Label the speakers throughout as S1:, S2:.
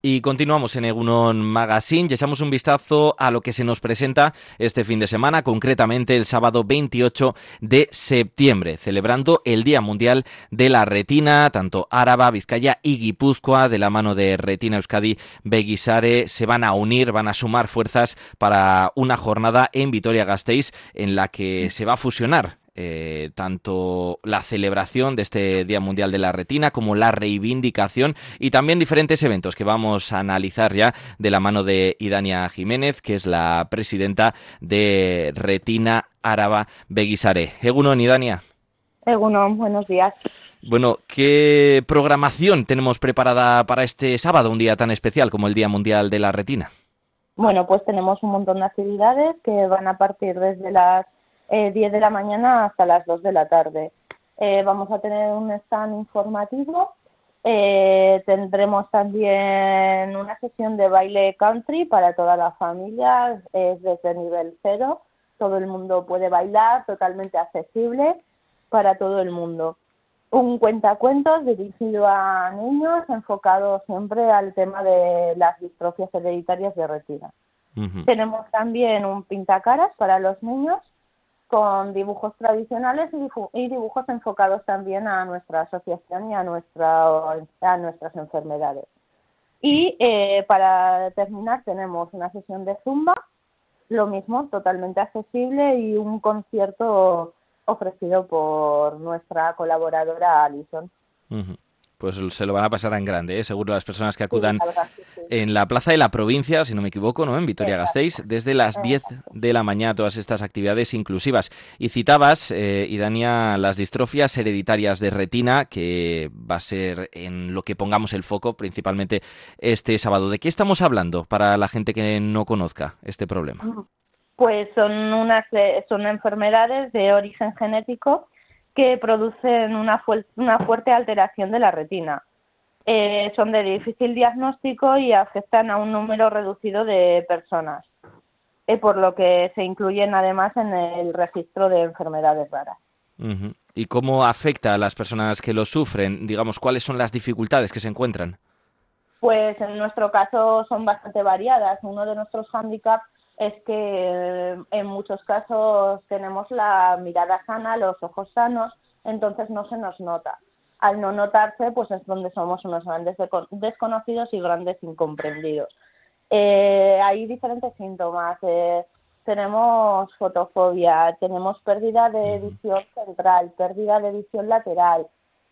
S1: Y continuamos en Egunon Magazine y echamos un vistazo a lo que se nos presenta este fin de semana, concretamente el sábado 28 de septiembre, celebrando el Día Mundial de la Retina. Tanto Áraba, Vizcaya y Guipúzcoa, de la mano de Retina Euskadi Begi Sare, se van a unir, van a sumar fuerzas para una jornada en Vitoria-Gasteiz en la que se va a fusionar tanto la celebración de este Día Mundial de la Retina como la reivindicación y también diferentes eventos que vamos a analizar ya de la mano de Idania Jiménez, que es la presidenta de Retina Áraba Begi Sare. Egunon, Idania.
S2: Egunon, buenos días.
S1: Bueno, ¿qué programación tenemos preparada para este sábado, un día tan especial como el Día Mundial de la Retina?
S2: Bueno, pues tenemos un montón de actividades que van a partir desde las 10 de la mañana hasta las 2 de la tarde. Vamos a tener un stand informativo, tendremos también una sesión de baile country para toda la familia, es desde nivel cero, todo el mundo puede bailar, totalmente accesible para todo el mundo. Un cuentacuentos dirigido a niños, enfocado siempre al tema de las distrofias hereditarias de retina.
S1: Uh-huh.
S2: Tenemos también un pintacaras para los niños, con dibujos tradicionales y dibujos enfocados también a nuestra asociación y a nuestras enfermedades. Y para terminar tenemos una sesión de zumba, lo mismo, totalmente accesible, y un concierto ofrecido por nuestra colaboradora Alison.
S1: Uh-huh. Pues se lo van a pasar en grande, ¿eh? Seguro las personas que
S2: Sí,
S1: acudan
S2: la verdad, sí.
S1: en la Plaza de la Provincia, si no me equivoco, ¿no? En
S2: Exacto.
S1: Vitoria-Gasteiz, desde las 10
S2: Exacto.
S1: de la mañana, todas estas actividades inclusivas. Y citabas, Idania, las distrofias hereditarias de retina, que va a ser en lo que pongamos el foco principalmente este sábado. ¿De qué estamos hablando para la gente que no conozca este problema?
S2: Pues son enfermedades de origen genético que producen una fuerte alteración de la retina. Son de difícil diagnóstico y afectan a un número reducido de personas, por lo que se incluyen además en el registro de enfermedades raras.
S1: Uh-huh. ¿Y cómo afecta a las personas que lo sufren? Digamos, ¿cuáles son las dificultades que se encuentran?
S2: Pues en nuestro caso son bastante variadas. Uno de nuestros hándicaps es que en muchos casos tenemos la mirada sana, los ojos sanos, entonces no se nos nota. Al no notarse, pues es donde somos unos grandes desconocidos y grandes incomprendidos. Hay diferentes síntomas. Tenemos fotofobia, tenemos pérdida de
S1: Uh-huh.
S2: visión central, pérdida de visión lateral,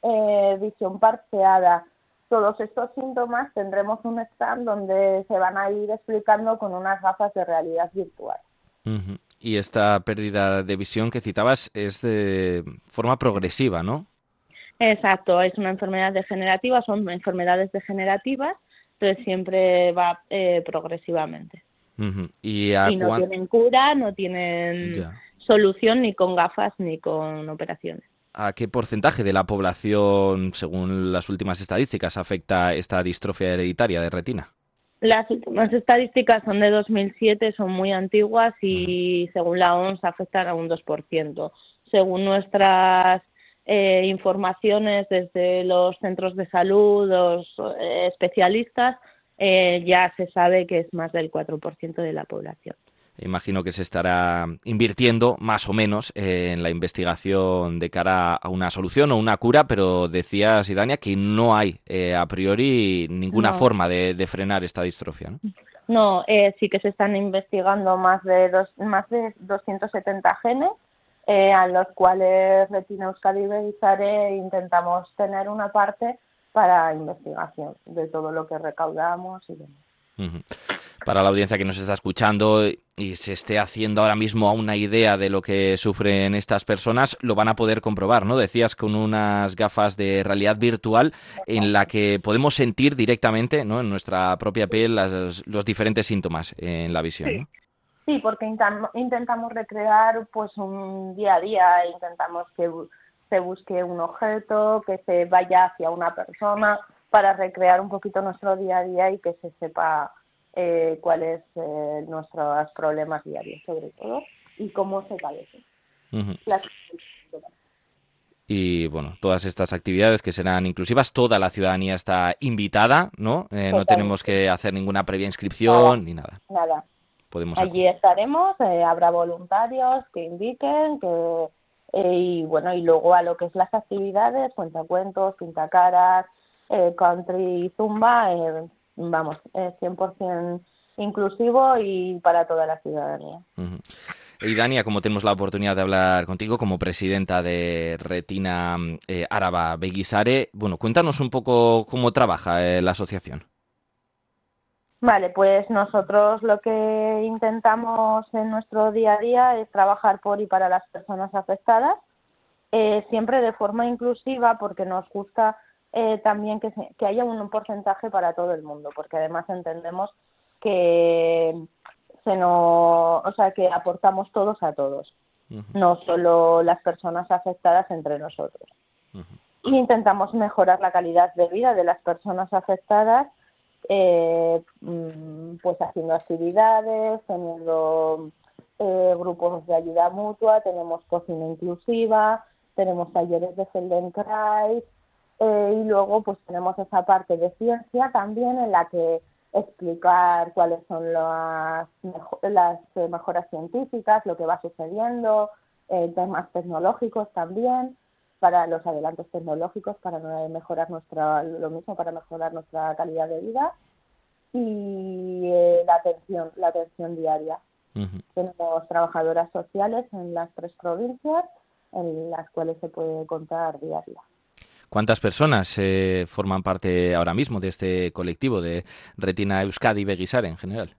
S2: visión parcheada. Todos estos síntomas tendremos un stand donde se van a ir explicando con unas gafas de realidad virtual.
S1: Uh-huh. Y esta pérdida de visión que citabas es de forma progresiva, ¿no?
S2: Exacto, es una enfermedad degenerativa, son enfermedades degenerativas, entonces siempre va progresivamente.
S1: Uh-huh. ¿Y a
S2: Y no tienen cura, no tienen
S1: ya.
S2: solución ni con gafas ni con operaciones.
S1: ¿A qué porcentaje de la población, según las últimas estadísticas, afecta esta distrofia hereditaria de retina?
S2: Las últimas estadísticas son de 2007, son muy antiguas
S1: Uh-huh.
S2: y según la OMS afectan a un 2%. Según nuestras informaciones desde los centros de salud, los especialistas, ya se sabe que es más del 4% de la población.
S1: Imagino que se estará invirtiendo más o menos en la investigación de cara a una solución o una cura, pero decías, Idania, que no hay a priori ninguna
S2: No,
S1: forma de frenar esta distrofia, ¿no?
S2: no, sí que se están investigando más de 270 genes, a los cuales Retina Euskadi y Sare intentamos tener una parte para investigación de todo lo que recaudamos y demás.
S1: Uh-huh. Para la audiencia que nos está escuchando y se esté haciendo ahora mismo una idea de lo que sufren estas personas, lo van a poder comprobar, ¿no? Decías con unas gafas de realidad virtual en la que podemos sentir directamente, ¿no? En nuestra propia piel los diferentes síntomas en la visión,
S2: Sí.
S1: ¿no?
S2: Sí, porque intentamos recrear pues un día a día, intentamos que se busque un objeto, que se vaya hacia una persona para recrear un poquito nuestro día a día y que se sepa cuáles nuestros problemas diarios sobre todo y cómo se padecen.
S1: Uh-huh.
S2: Las-
S1: Y bueno, todas estas actividades que serán inclusivas, toda la ciudadanía está invitada, ¿no? No tenemos
S2: Totalmente.
S1: que hacer ninguna previa
S2: Nada,
S1: inscripción ni nada.
S2: nada.
S1: Podemos
S2: Allí
S1: acudir.
S2: estaremos, habrá voluntarios que indiquen, y bueno, y luego a lo que es las actividades, cuentacuentos, pintacaras, country, zumba, vamos, es 100% inclusivo y para toda la ciudadanía.
S1: Ujú. Y Dania, como tenemos la oportunidad de hablar contigo como presidenta de Retina Araba Begisare, bueno, cuéntanos un poco cómo trabaja la asociación.
S2: Vale, pues nosotros lo que intentamos en nuestro día a día es trabajar por y para las personas afectadas, siempre de forma inclusiva, porque nos gusta también que haya un porcentaje para todo el mundo, porque además entendemos que o sea, que aportamos todos a todos,
S1: Ujú,
S2: no solo las personas afectadas entre nosotros.
S1: ujú,
S2: Y intentamos mejorar la calidad de vida de las personas afectadas, pues haciendo actividades, teniendo grupos de ayuda mutua, tenemos cocina inclusiva, tenemos talleres de Feldenkrais, y luego pues tenemos esa parte de ciencia también en la que explicar cuáles son las mejoras científicas, lo que va sucediendo, temas tecnológicos también, para los adelantos tecnológicos, para mejorar lo mismo, para mejorar nuestra calidad de vida, y la atención diaria.
S1: ujú.
S2: Tenemos trabajadoras sociales en las 3 provincias en las cuales se puede contar día a día.
S1: ¿Cuántas personas forman parte ahora mismo de este colectivo de Retina Euskadi Begisare en general?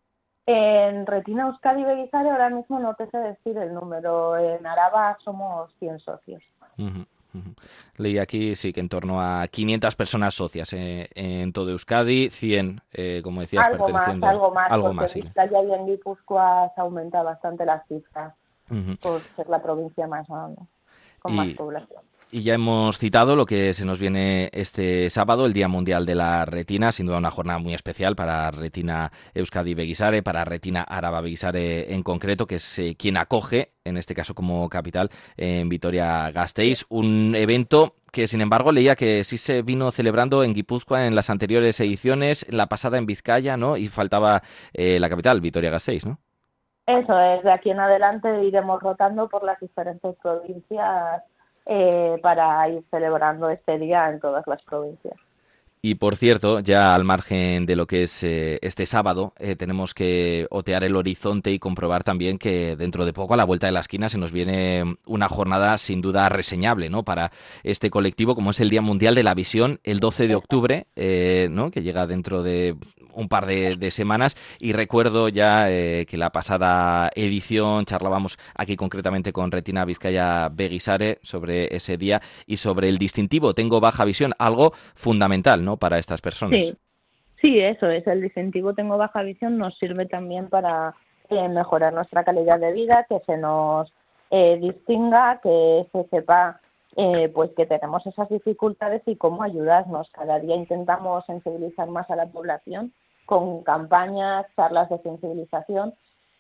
S2: En Retina Euskadi Beguizare ahora mismo no te sé decir el número. En Araba somos 100 socios.
S1: Ujú, ujú. Leí aquí, sí, que en torno a 500 personas socias en todo Euskadi, 100, como decías, perteneciendo
S2: Algo más,
S1: algo
S2: porque
S1: más,
S2: en
S1: sí.
S2: Vizcaya y en Guipúzcoa se aumenta bastante las cifras
S1: Ujú.
S2: por ser la provincia más con más
S1: Y,
S2: población.
S1: Y ya hemos citado lo que se nos viene este sábado, el Día Mundial de la Retina, sin duda una jornada muy especial para Retina Euskadi Begisare, para Retina Araba Begisare en concreto, que es quien acoge, en este caso como capital, en Vitoria-Gasteiz, un evento que sin embargo leía que sí se vino celebrando en Guipúzcoa en las anteriores ediciones, en la pasada en Vizcaya, ¿no? Y faltaba la capital, Vitoria-Gasteiz, ¿no?
S2: Eso es, de aquí en adelante iremos rotando por las diferentes provincias, para ir celebrando este día en todas las provincias.
S1: Y por cierto, ya al margen de lo que es este sábado, tenemos que otear el horizonte y comprobar también que dentro de poco, a la vuelta de la esquina, se nos viene una jornada sin duda reseñable, ¿no? Para este colectivo, como es el Día Mundial de la Visión, el 12 de octubre, ¿no? Que llega dentro de un par de semanas. Y recuerdo ya que la pasada edición charlábamos aquí concretamente con Retina Vizcaya Begisare sobre ese día y sobre el distintivo Tengo baja visión, algo fundamental, ¿no? Para estas personas.
S2: Sí, sí, eso es. El distintivo Tengo baja visión nos sirve también para mejorar nuestra calidad de vida, que se nos distinga, que se sepa pues que tenemos esas dificultades y cómo ayudarnos. Cada día intentamos sensibilizar más a la población con campañas, charlas de sensibilización,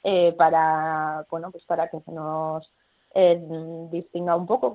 S2: para bueno, pues para que se nos eh, distinga un poco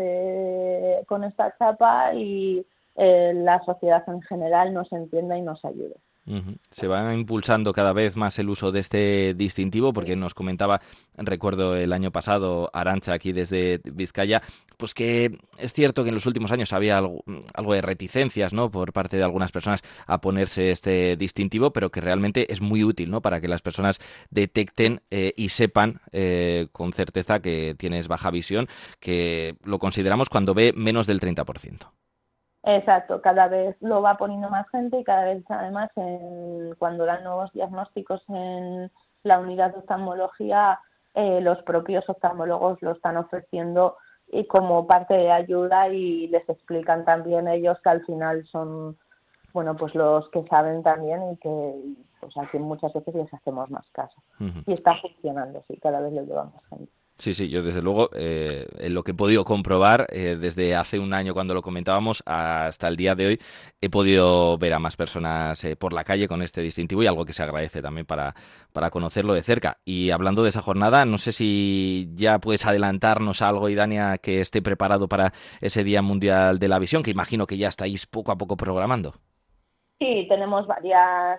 S2: con esta chapa, y la sociedad en general nos entienda y nos ayude.
S1: Ujú. Se va impulsando cada vez más el uso de este distintivo porque nos comentaba, recuerdo el año pasado, Arantxa aquí desde Vizcaya, pues que es cierto que en los últimos años había algo de reticencias, ¿no? Por parte de algunas personas a ponerse este distintivo, pero que realmente es muy útil, ¿no? Para que las personas detecten y sepan con certeza que tienes baja visión, que lo consideramos cuando ve menos del 30%.
S2: Exacto, cada vez lo va poniendo más gente, y cada vez además cuando dan nuevos diagnósticos en la unidad de oftalmología, los propios oftalmólogos lo están ofreciendo y como parte de ayuda, y les explican también ellos que al final son, bueno, pues los que saben también, y que pues aquí muchas veces les hacemos más caso.
S1: Ujú.
S2: Y está funcionando, sí, cada vez lo lleva más gente.
S1: Sí, sí, yo desde luego, en lo que he podido comprobar desde hace un año cuando lo comentábamos hasta el día de hoy, he podido ver a más personas por la calle con este distintivo y algo que se agradece también para conocerlo de cerca. Y hablando de esa jornada, no sé si ya puedes adelantarnos algo, Idania, que esté preparado para ese Día Mundial de la Visión, que imagino que ya estáis poco a poco programando.
S2: Sí, tenemos varias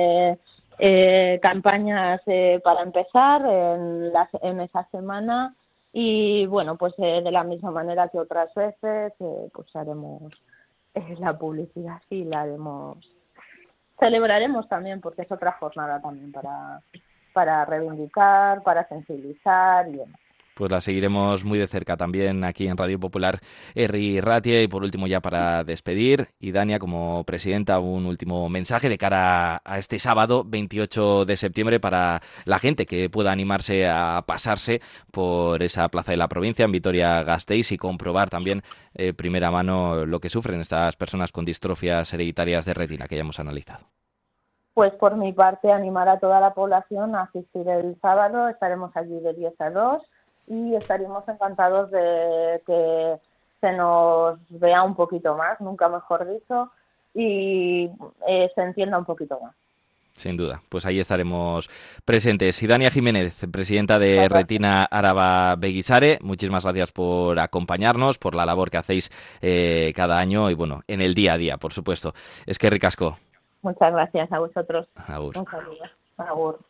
S2: campañas para empezar en esa semana y bueno, pues de la misma manera que otras veces, pues haremos la publicidad y la haremos, celebraremos también porque es otra jornada también para reivindicar, para sensibilizar y demás.
S1: Pues la seguiremos muy de cerca también aquí en Radio Popular Herri Ratia. Y por último, ya para despedir, y Dania, como presidenta, un último mensaje de cara a este sábado 28 de septiembre para la gente que pueda animarse a pasarse por esa plaza de la provincia en Vitoria-Gasteiz y comprobar también primera mano lo que sufren estas personas con distrofias hereditarias de retina que ya hemos analizado.
S2: Pues por mi parte, animar a toda la población a asistir el sábado. Estaremos allí de 10 a 2 y estaríamos encantados de que se nos vea un poquito más, nunca mejor dicho, y se entienda un poquito más.
S1: Sin duda, pues ahí estaremos presentes. Y Dania Jiménez, presidenta de Retina Araba Beguisare, muchísimas gracias por acompañarnos, por la labor que hacéis cada año y bueno, en el día a día, por supuesto. Es que ricasco.
S2: Muchas gracias a vosotros.
S1: Agur.
S2: Un saludo. Agur.